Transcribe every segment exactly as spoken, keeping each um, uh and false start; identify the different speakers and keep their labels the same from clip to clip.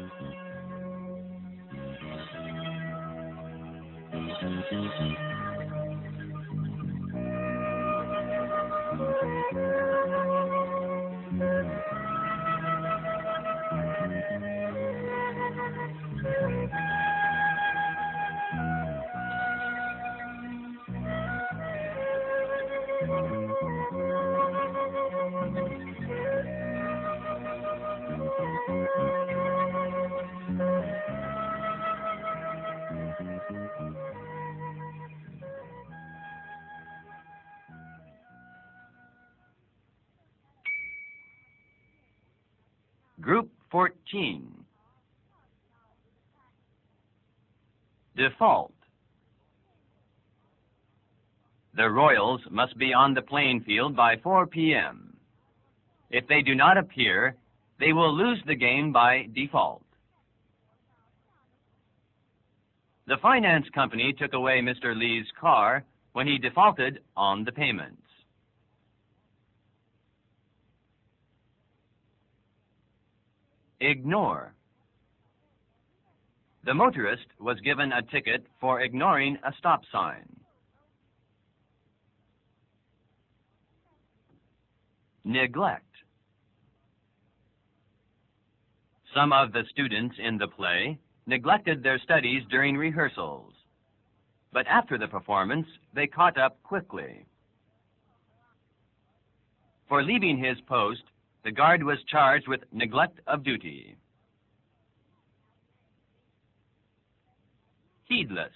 Speaker 1: Group fourteen. Default. The Royals must be on the playing field by four p m If they do not appear, they will lose the game by default. The finance company took away Mister Lee's car when he defaulted on the payments. Ignore. The motorist was given a ticket for ignoring a stop sign. Neglect. Some of the students in the play neglected their studies during rehearsals, but after the performance, they caught up quickly. For leaving his post, the guard was charged with neglect of duty. Heedless.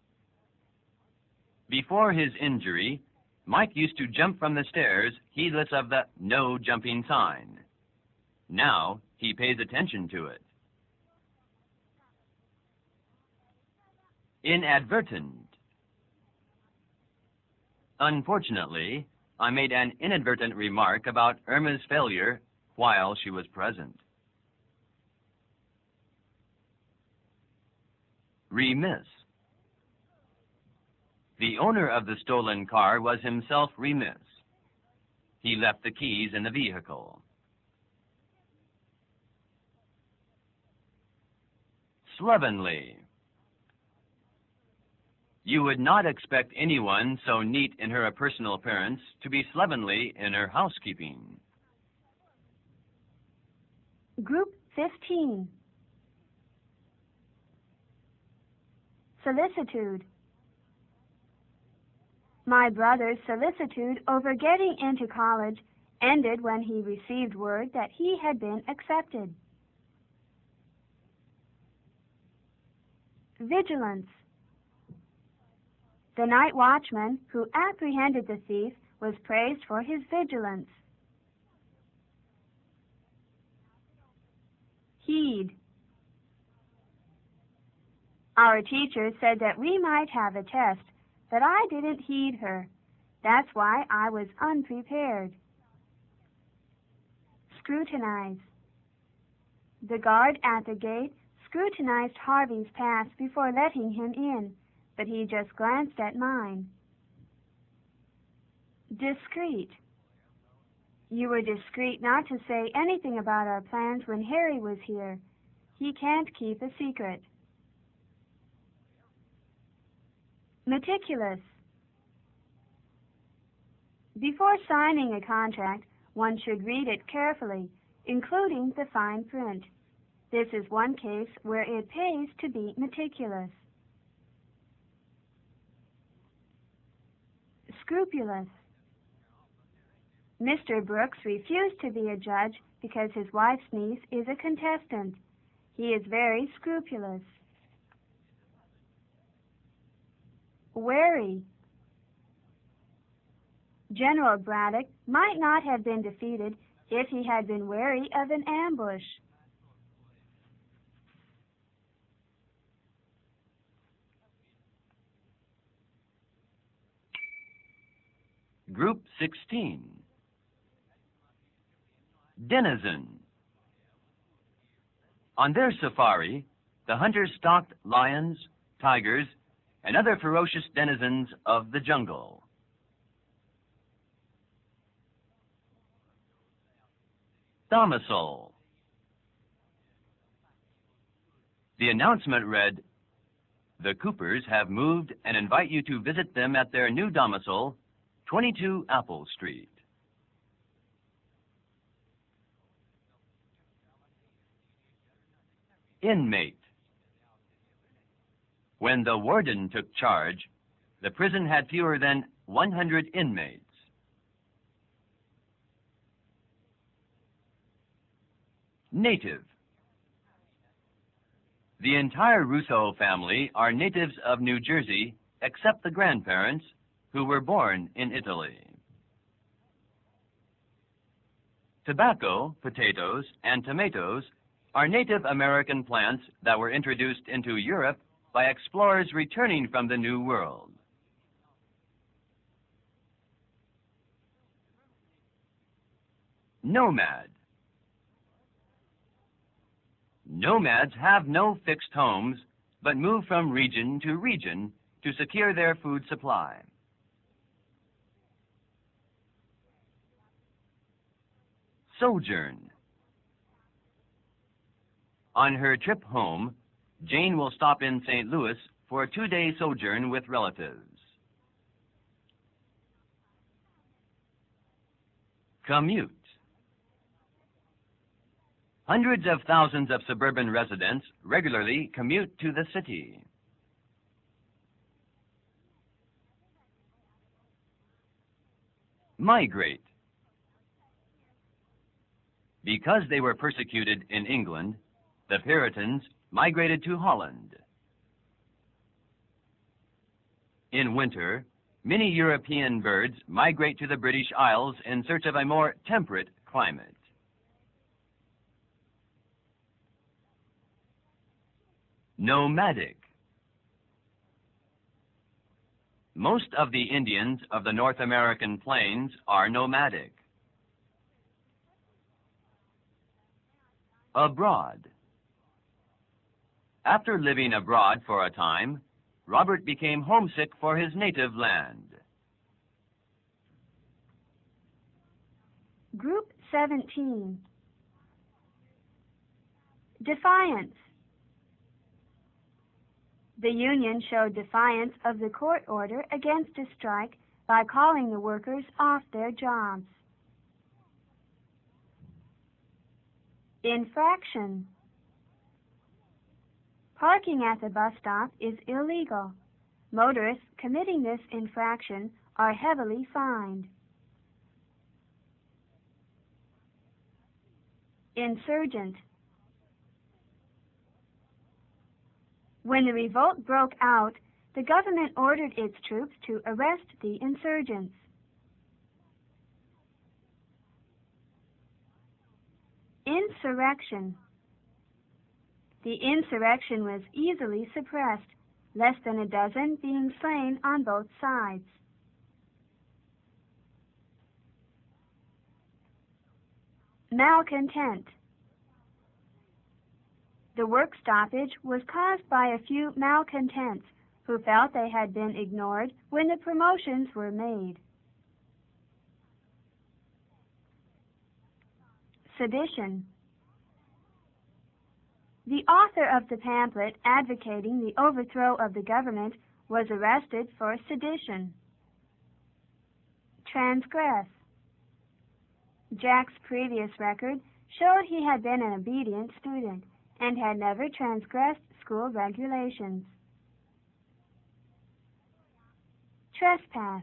Speaker 1: Before his injury, Mike used to jump from the stairs, heedless of the no jumping sign. Now he pays attention to it. Inadvertent. Unfortunately, I made an inadvertent remark about Irma's failure while she was present. Remiss. The owner of the stolen car was himself remiss. He left the keys in the vehicle. Slovenly. You would not expect anyone so neat in her personal appearance to be slovenly in her housekeeping.
Speaker 2: Group fifteen. Solicitude. My brother's solicitude over getting into college ended when he received word that he had been accepted. Vigilance. The night watchman who apprehended the thief was praised for his vigilance. Heed. Our teacher said that we might have a test, but I didn't heed her. That's why I was unprepared. Scrutinize. The guard at the gate scrutinized Harvey's pass before letting him in, but he just glanced at mine. Discreet. You were discreet not to say anything about our plans when Harry was here. He can't keep a secret. Meticulous. Before signing a contract, one should read it carefully, including the fine print. This is one case where it pays to be meticulous. Scrupulous. Mister Brooks refused to be a judge because his wife's niece is a contestant. He is very scrupulous. Wary. General Braddock might not have been defeated if he had been wary of an ambush.
Speaker 1: Group sixteen. Denizen. On their safari, the hunters stalked lions, tigers, and other ferocious denizens of the jungle. Domicile. The announcement read, "The Coopers have moved and invite you to visit them at their new domicile, twenty-two Apple Street." Inmate. When the warden took charge, the prison had fewer than one hundred inmates. Native. The entire Rousseau family are natives of New Jersey, except the grandparents, who were born in Italy. Tobacco, potatoes, and tomatoes are Native American plants that were introduced into Europe by explorers returning from the New World. Nomad. Nomads have no fixed homes, but move from region to region to secure their food supply. Sojourn. On her trip home, Jane will stop in Saint Louis for a two-day sojourn with relatives. Commute. Hundreds of thousands of suburban residents regularly commute to the city. Migrate. Because they were persecuted in England, the Puritans migrated to Holland. In winter, many European birds migrate to the British Isles in search of a more temperate climate. Nomadic. Most of the Indians of the North American plains are nomadic. Abroad. After living abroad for a time, Robert became homesick for his native land.
Speaker 2: Group seventeen. Defiance. The union showed defiance of the court order against a strike by calling the workers off their jobs. Infraction. Parking at the bus stop is illegal. Motorists committing this infraction are heavily fined. Insurgent. When the revolt broke out, the government ordered its troops to arrest the insurgents. Insurrection. The insurrection was easily suppressed, less than a dozen being slain on both sides. Malcontent. The work stoppage was caused by a few malcontents who felt they had been ignored when the promotions were made. Sedition. The author of the pamphlet advocating the overthrow of the government was arrested for sedition. Transgress. Jack's previous record showed he had been an obedient student and had never transgressed school regulations. Trespass.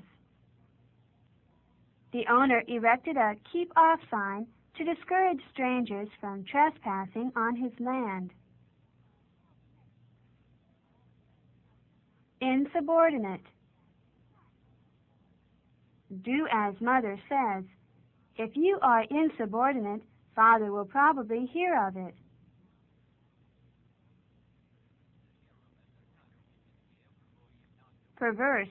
Speaker 2: The owner erected a keep-off sign to discourage strangers from trespassing on his land. Insubordinate. Do as mother says. If you are insubordinate, father will probably hear of it. Perverse.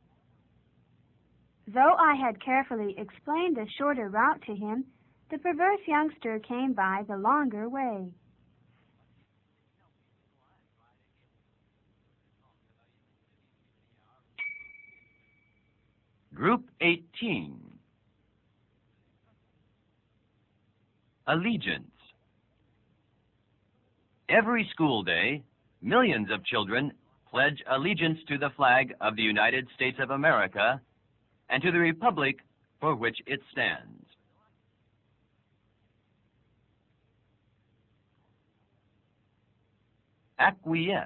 Speaker 2: Though I had carefully explained the shorter route to him, the perverse youngster came by the longer way.
Speaker 1: Group eighteen. Allegiance. Every school day, millions of children pledge allegiance to the flag of the United States of America and to the republic for which it stands. Acquiesce.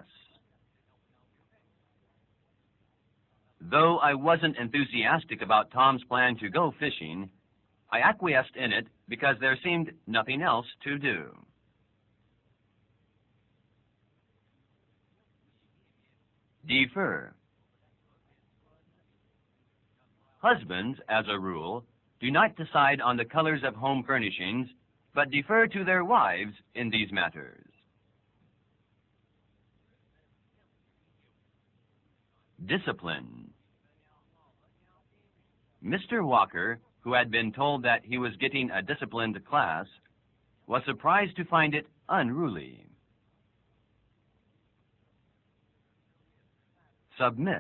Speaker 1: Though I wasn't enthusiastic about Tom's plan to go fishing, I acquiesced in it because there seemed nothing else to do. Defer. Husbands, as a rule, do not decide on the colors of home furnishings, but defer to their wives in these matters. Discipline. Mister Walker, who had been told that he was getting a disciplined class, was surprised to find it unruly. Submit.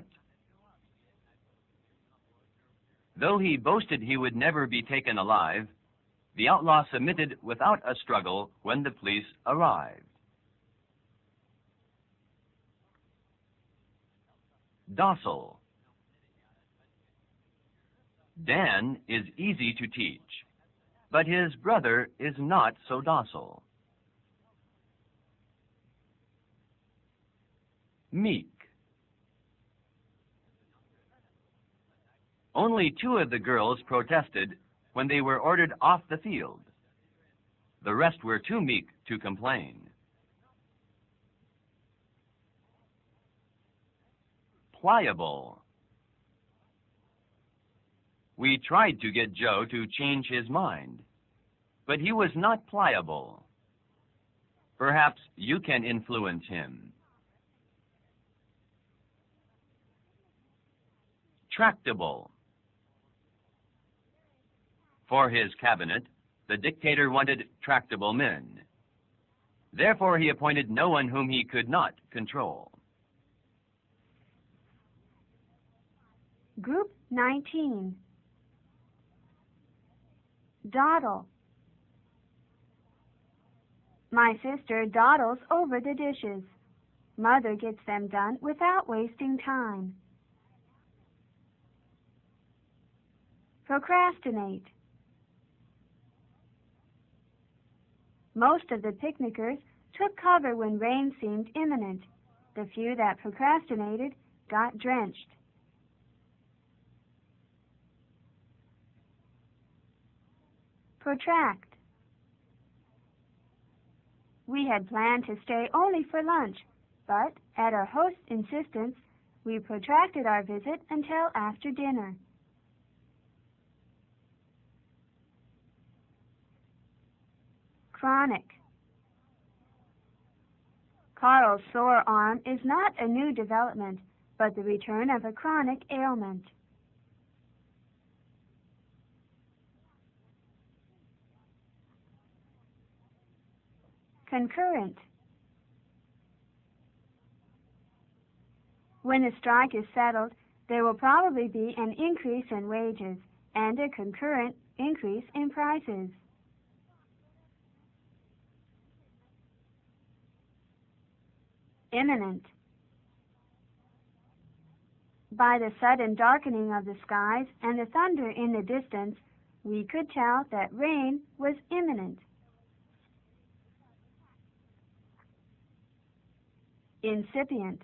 Speaker 1: Though he boasted he would never be taken alive, the outlaw submitted without a struggle when the police arrived. Docile. Dan is easy to teach, but his brother is not so docile. Meek. Only two of the girls protested when they were ordered off the field. The rest were too meek to complain. Pliable. We tried to get Joe to change his mind, but he was not pliable. Perhaps you can influence him. Tractable. For his cabinet, the dictator wanted tractable men. Therefore, he appointed no one whom he could not control.
Speaker 2: Group nineteen. Dawdle. My sister dawdles over the dishes. Mother gets them done without wasting time. Procrastinate. Most of the picnickers took cover when rain seemed imminent. The few that procrastinated got drenched. Protract. We had planned to stay only for lunch, but at our host's insistence, we protracted our visit until after dinner. Chronic. Carl's sore arm is not a new development, but the return of a chronic ailment. Concurrent. When a strike is settled, there will probably be an increase in wages and a concurrent increase in prices. Imminent. By the sudden darkening of the skies and the thunder in the distance, we could tell that rain was imminent. Incipient.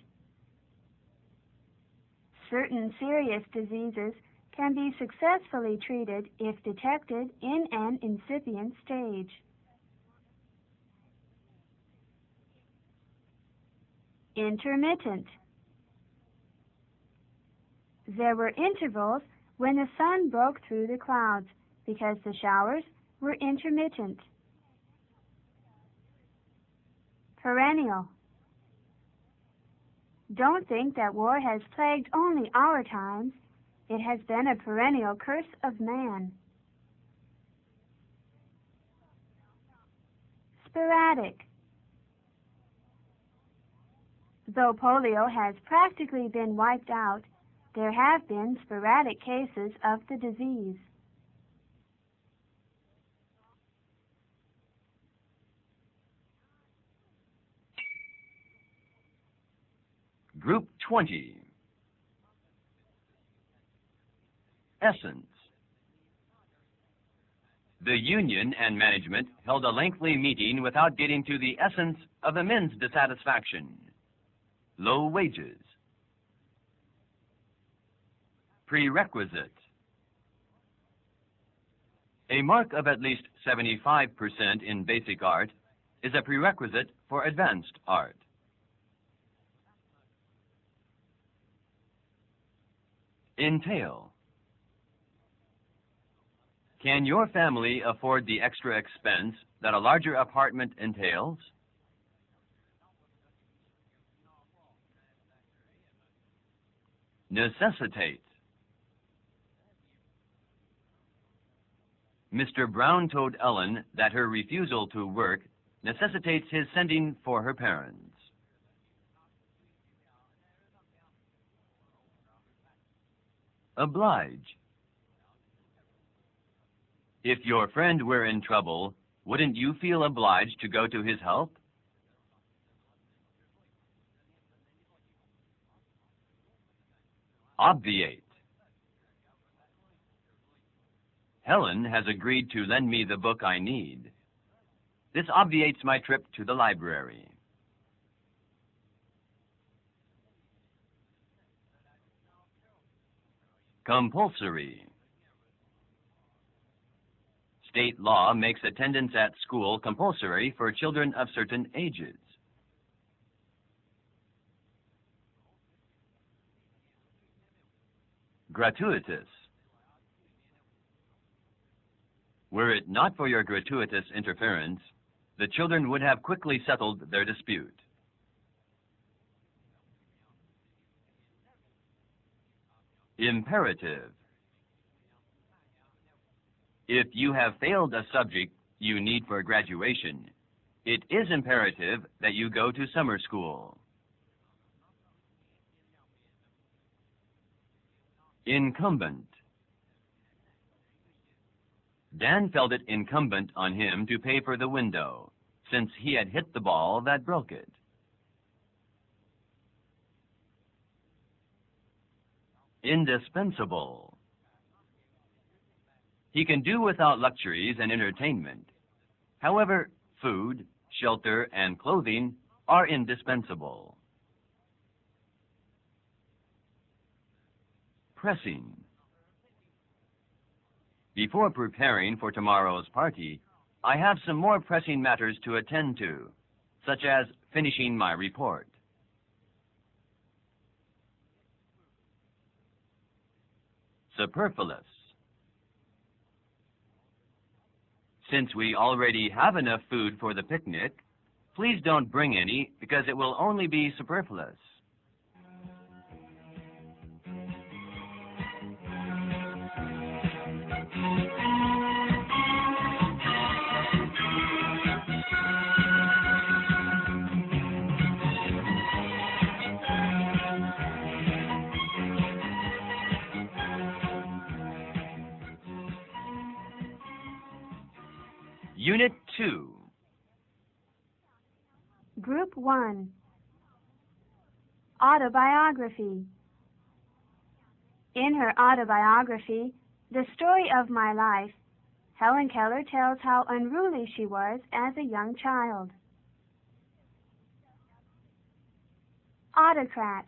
Speaker 2: Certain serious diseases can be successfully treated if detected in an incipient stage. Intermittent. There were intervals when the sun broke through the clouds because the showers were intermittent. Perennial. Don't think that war has plagued only our times. It has been a perennial curse of man. Sporadic. Though polio has practically been wiped out, there have been sporadic cases of the disease.
Speaker 1: Group twenty. Essence. The union and management held a lengthy meeting without getting to the essence of the men's dissatisfaction. Low wages. Prerequisite. A mark of at least seventy-five percent in basic art is a prerequisite for advanced art. Entail. Can your family afford the extra expense that a larger apartment entails? Necessitate. Mister Brown told Ellen that her refusal to work necessitates his sending for her parents. Oblige. If your friend were in trouble, wouldn't you feel obliged to go to his help? Obviate. Helen has agreed to lend me the book I need. This obviates my trip to the library. Compulsory. State law makes attendance at school compulsory for children of certain ages. Gratuitous. Were it not for your gratuitous interference, the children would have quickly settled their dispute. Imperative. If you have failed a subject you need for graduation, it is imperative that you go to summer school. Incumbent. Dan felt it incumbent on him to pay for the window, since he had hit the ball that broke it. Indispensable. He can do without luxuries and entertainment. However, food, shelter, and clothing are indispensable. Pressing. Before preparing for tomorrow's party, I have some more pressing matters to attend to, such as finishing my report. Superfluous. Since we already have enough food for the picnic, please don't bring any because it will only be superfluous. Unit two.
Speaker 2: Group one. Autobiography. In her autobiography, The Story of My Life, Helen Keller tells how unruly she was as a young child. Autocrat.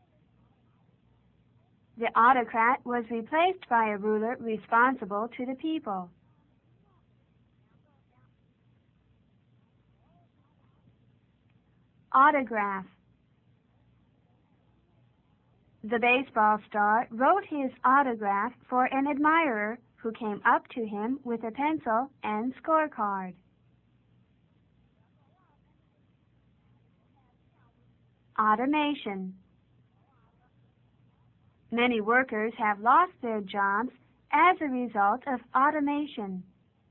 Speaker 2: The autocrat was replaced by a ruler responsible to the people. Autograph. The baseball star wrote his autograph for an admirer who came up to him with a pencil and scorecard. Automation. Many workers have lost their jobs as a result of automation.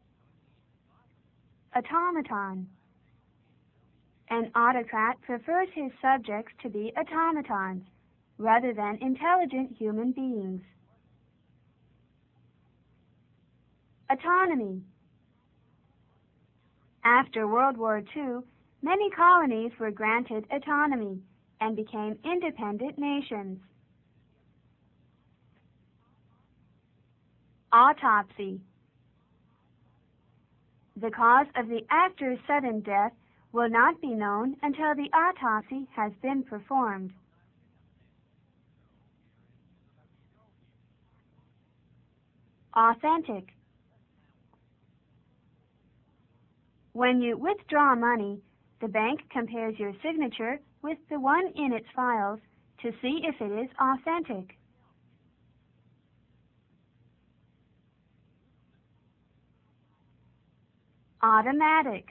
Speaker 2: Automaton. An autocrat prefers his subjects to be automatons rather than intelligent human beings. Autonomy. After World War Two, many colonies were granted autonomy, and became independent nations. Autopsy. The cause of the actor's sudden death will not be known until the autopsy has been performed. Authentic. When you withdraw money, the bank compares your signature with the one in its files to see if it is authentic. Automatic.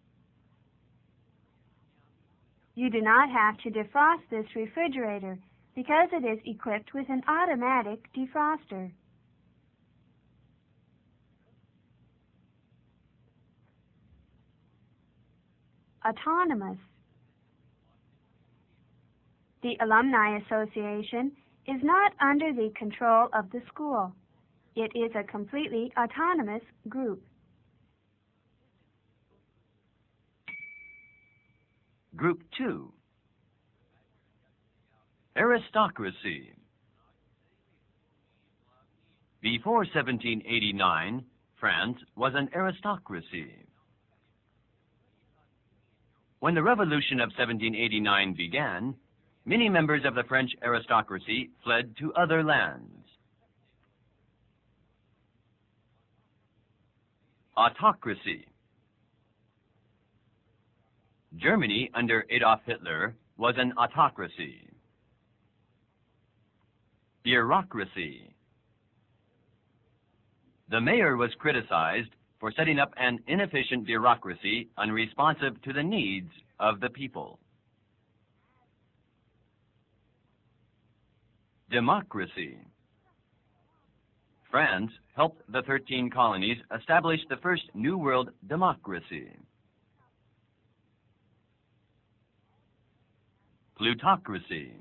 Speaker 2: You do not have to defrost this refrigerator because it is equipped with an automatic defroster. Autonomous. The Alumni Association is not under the control of the school. It is a completely autonomous group.
Speaker 1: Group two. Aristocracy. Before seventeen eighty-nine, France was an aristocracy. When the Revolution of seventeen eighty-nine began, many members of the French aristocracy fled to other lands. Autocracy. Germany under Adolf Hitler was an autocracy. Bureaucracy. The mayor was criticized for setting up an inefficient bureaucracy unresponsive to the needs of the people. Democracy. France helped the thirteen colonies establish the first New World democracy. Plutocracy.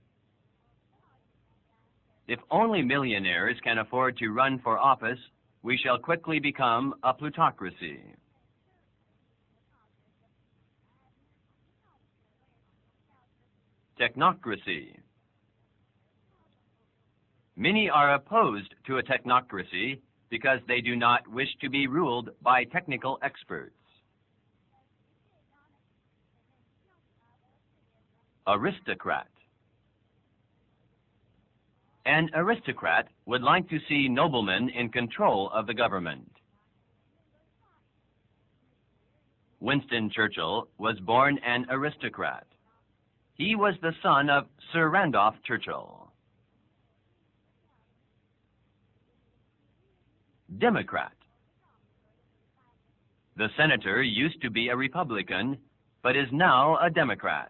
Speaker 1: If only millionaires can afford to run for office, we shall quickly become a plutocracy. Technocracy. Many are opposed to a technocracy because they do not wish to be ruled by technical experts. Aristocrat. An aristocrat would like to see noblemen in control of the government. Winston Churchill was born an aristocrat. He was the son of Sir Randolph Churchill. Democrat. The senator used to be a Republican, but is now a Democrat.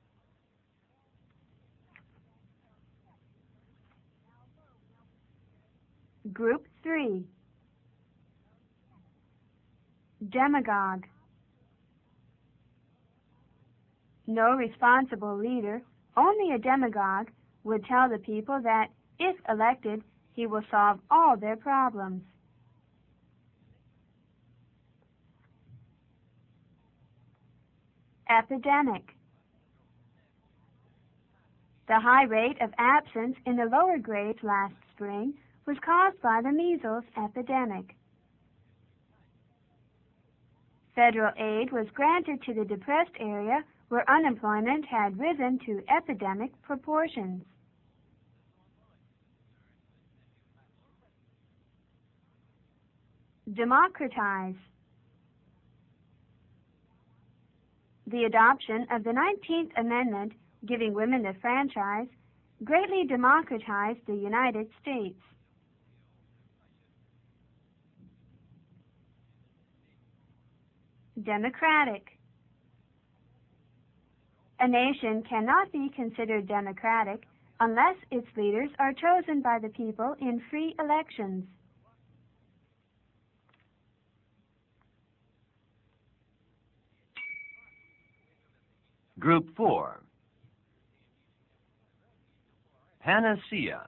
Speaker 2: Group three. Demagogue. No responsible leader, only a demagogue, would tell the people that, if elected, he will solve all their problems. Epidemic. The high rate of absence in the lower grades last spring was caused by the measles epidemic. Federal aid was granted to the depressed area where unemployment had risen to epidemic proportions. Democratize. The adoption of the nineteenth Amendment, giving women the franchise, greatly democratized the United States. Democratic. A nation cannot be considered democratic unless its leaders are chosen by the people in free elections.
Speaker 1: Group four. Panacea.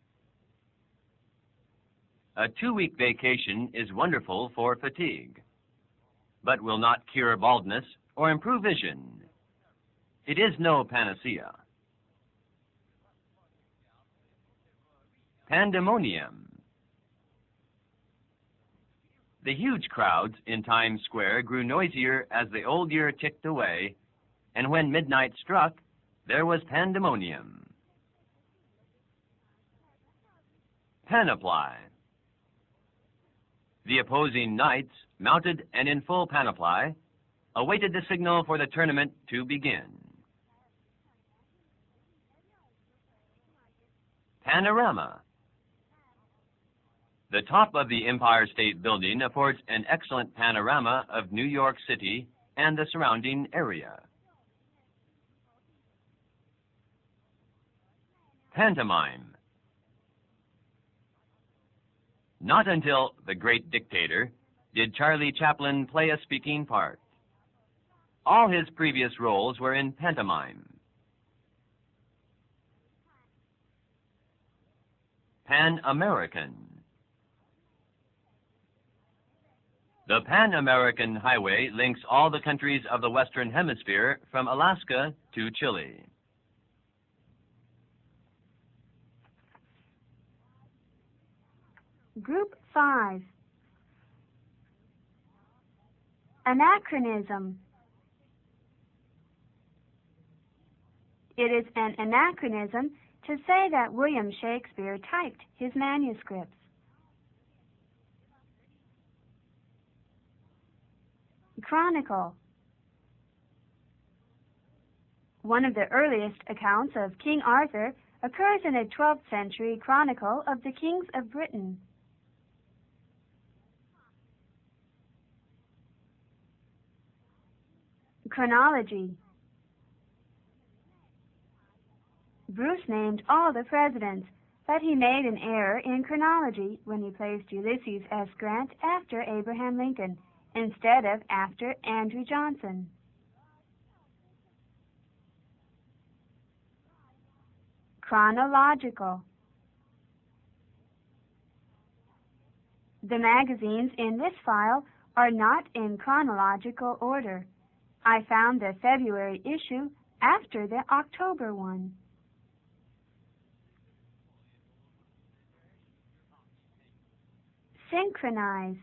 Speaker 1: A two-week vacation is wonderful for fatigue, but will not cure baldness or improve vision. It is no panacea. pandemonium. The huge crowds in Times Square grew noisier as the old year ticked away, and when midnight struck, there was pandemonium. Panoply. The opposing knights, mounted and in full panoply, awaited the signal for the tournament to begin. Panorama. The top of the Empire State Building affords an excellent panorama of New York City and the surrounding area. Pantomime. Not until The Great Dictator did Charlie Chaplin play a speaking part. All his previous roles were in pantomime. Pan-American. The Pan-American Highway links all the countries of the Western Hemisphere from Alaska to Chile.
Speaker 2: Group five. Anachronism. It is an anachronism to say that William Shakespeare typed his manuscripts. Chronicle. One of the earliest accounts of King Arthur occurs in a twelfth century chronicle of the kings of Britain. Chronology. Bruce named all the presidents, but he made an error in chronology when he placed Ulysses S. Grant after Abraham Lincoln instead of after Andrew Johnson. Chronological. The magazines in this file are not in chronological order. I found the February issue after the October one. Synchronize.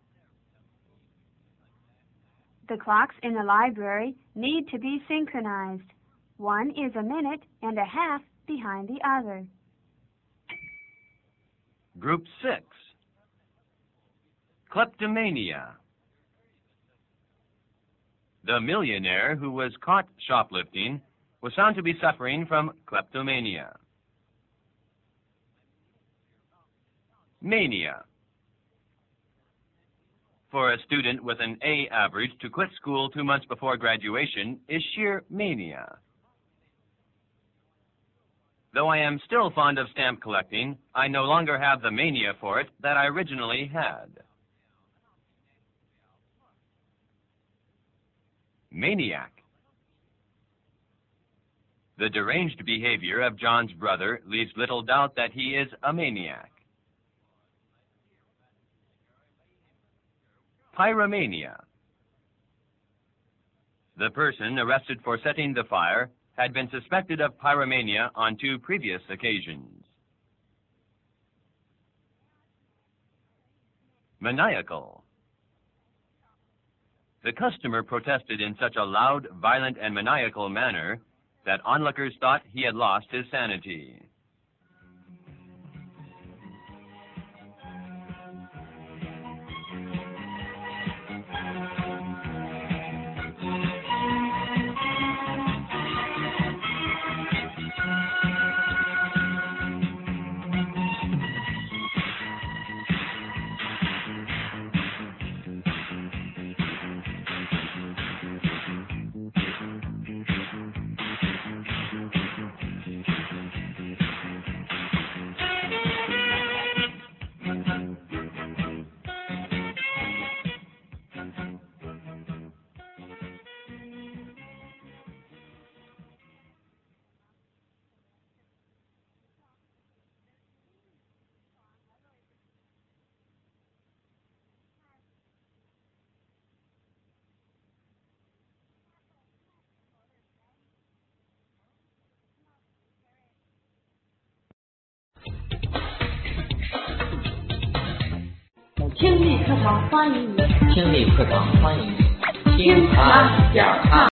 Speaker 2: The clocks in the library need to be synchronized. One is a minute and a half behind the other.
Speaker 1: Group six. Kleptomania. The millionaire who was caught shoplifting was found to be suffering from kleptomania. Mania. For a student with an A average to quit school two months before graduation is sheer mania. Though I am still fond of stamp collecting, I no longer have the mania for it that I originally had. Maniac. The deranged behavior of John's brother leaves little doubt that he is a maniac. Pyromania. The person arrested for setting the fire had been suspected of pyromania on two previous occasions. Maniacal. The customer protested in such a loud, violent, and maniacal manner that onlookers thought he had lost his sanity.
Speaker 3: 听力课堂欢迎你，
Speaker 4: 听力课堂欢迎你，
Speaker 3: 听看点看。